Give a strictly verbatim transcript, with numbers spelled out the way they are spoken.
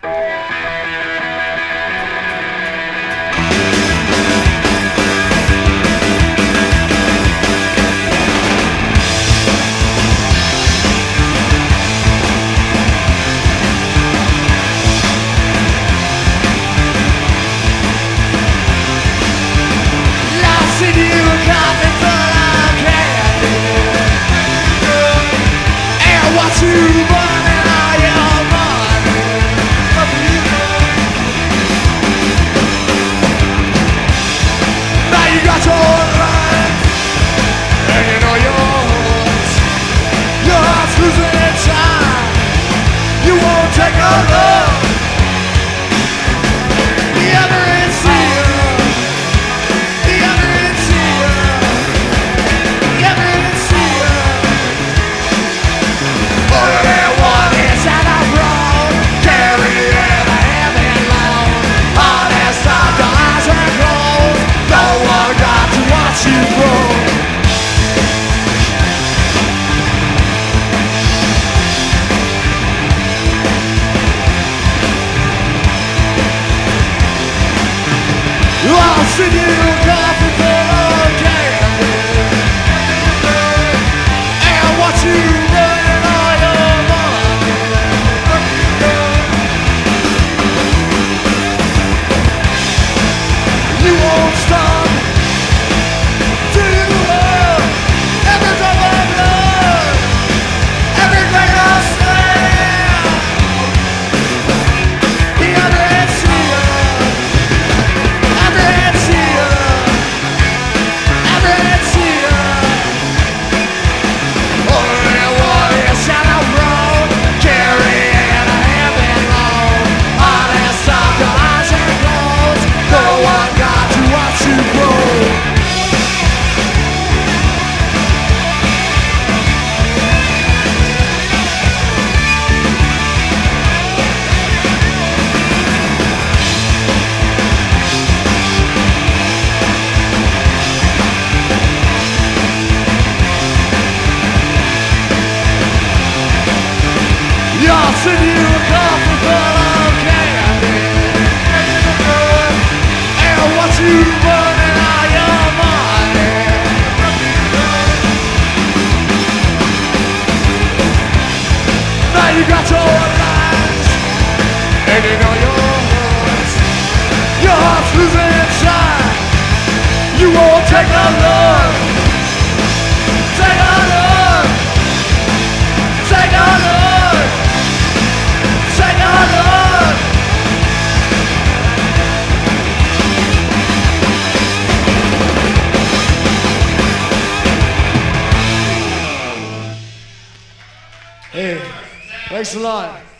I'll send you a coffee full of candy and watch you burn all your money. You won't stop till you love every drop of blood, everything I stand. The other hand see ya. I'll send you a coffee full of candy and watch you burning all your money. Now you got your lies and you know your heart. Your heart's losing inside. You won't take a look. Take a look. Take a look. Hey, thanks a lot.